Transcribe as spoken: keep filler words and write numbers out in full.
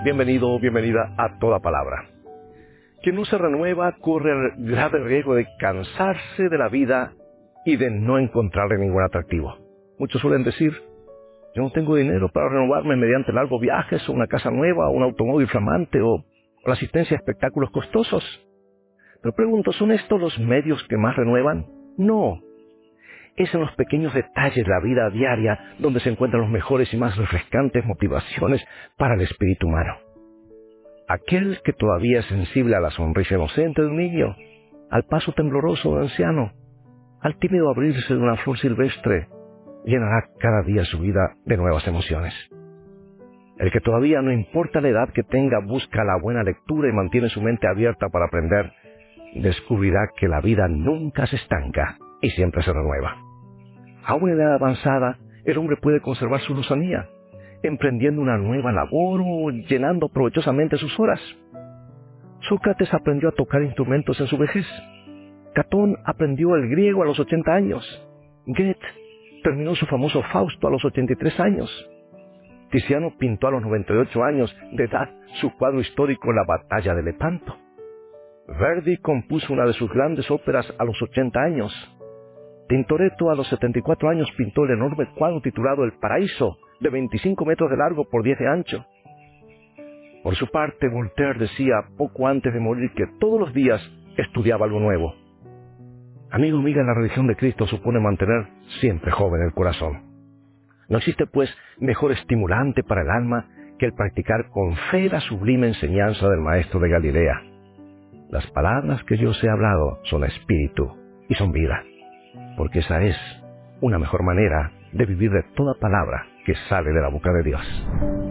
Bienvenido o bienvenida a Toda Palabra. Quien no se renueva corre el grave riesgo de cansarse de la vida y de no encontrarle ningún atractivo. Muchos suelen decir: yo no tengo dinero para renovarme mediante largos viajes, o una casa nueva, o un automóvil flamante, o la asistencia a espectáculos costosos. Pero pregunto, ¿son estos los medios que más renuevan? No. Es en los pequeños detalles de la vida diaria donde se encuentran los mejores y más refrescantes motivaciones para el espíritu humano. Aquel que todavía es sensible a la sonrisa inocente de un niño, al paso tembloroso de un anciano, al tímido abrirse de una flor silvestre, llenará cada día su vida de nuevas emociones. El que todavía, no importa la edad que tenga, busca la buena lectura y mantiene su mente abierta para aprender, descubrirá que la vida nunca se estanca y siempre se renueva. A una edad avanzada, el hombre puede conservar su lozanía, emprendiendo una nueva labor o llenando provechosamente sus horas. Sócrates aprendió a tocar instrumentos en su vejez. Catón aprendió el griego a los ochenta años. Goethe terminó su famoso Fausto a los ochenta y tres años. Tiziano pintó a los noventa y ocho años de edad su cuadro histórico La Batalla de Lepanto. Verdi compuso una de sus grandes óperas a los ochenta años. Tintoretto a los setenta y cuatro años pintó el enorme cuadro titulado El Paraíso, de veinticinco metros de largo por diez de ancho. Por su parte, Voltaire decía poco antes de morir que todos los días estudiaba algo nuevo. Amigo, amiga, la religión de Cristo supone mantener siempre joven el corazón. No existe, pues, mejor estimulante para el alma que el practicar con fe la sublime enseñanza del Maestro de Galilea. Las palabras que yo os he hablado son espíritu y son vida, porque esa es una mejor manera de vivir de toda palabra que sale de la boca de Dios.